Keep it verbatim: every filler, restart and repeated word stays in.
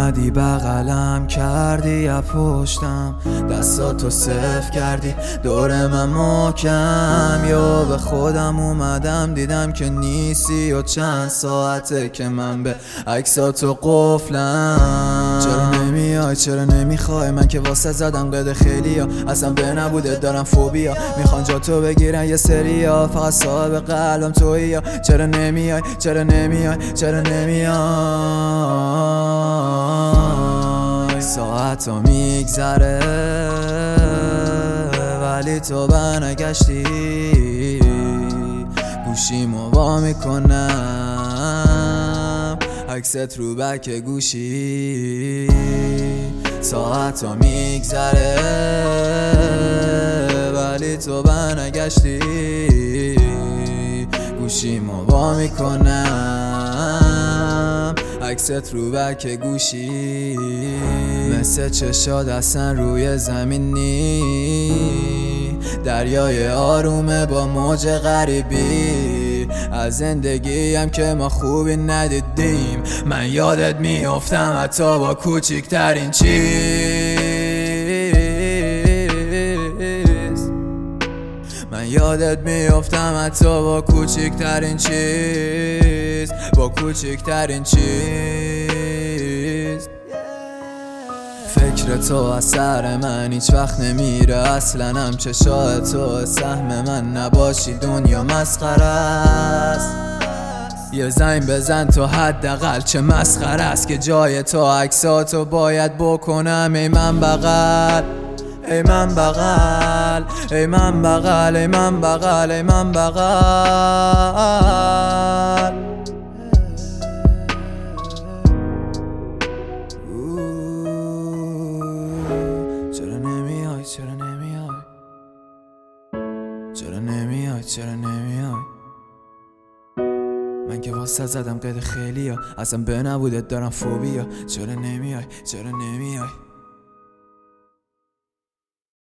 اومدی بغلم کردی یا پشتم، دستاتو صف کردی دور من محکم. یا به خودم اومدم دیدم که نیستی و چند ساعته که من به عکساتو قفلم. چرا نمیای چرا نمیخوای؟ من که واسه زدم قد خیلیا، اصلا به نبوده دارم فوبیا. میخوان جا تو بگیرن یه سریا، فقط صاحب قلبم تویی یا. چرا نمیای چرا نمیای چرا نمیای؟ ساعتا میگذره ولی تو برنگشتی، گوشیمو وا میکنم عکست رو بک گوشی. ساعتا میگذره ولی تو برنگشتی، گوشیمو وا میکنم عکست رو بک گوشی. مثل چشات اصلا روی زمین نی، دریای آرومه با موج غریبی. از زندگیم که ما خوبی ندیدیم، من یادت میافتم حتی با کوچیکترین چیز. من یادت میافتم حتی با کوچیکترین چیز، با کوچیکترین چیز. فکر تو از سر من هیچ وقت نمیره اصلا، هم چشای تو سهم من نباشی دنیا مسخره است. یه زنگ بزن تو حداقل، چه مسخره است که جای تو عکساتو باید بکنم. ای من بغل ای من بغل ای من بغل ای من بغل ای من بغل. چرا نمیای چرا نمیای چرا نمیای چرا نمیای؟ من که واسه زدم قد خیلیا، اصلا به نبودت دارم فوبیا. چرا نمیای چرا نمیای؟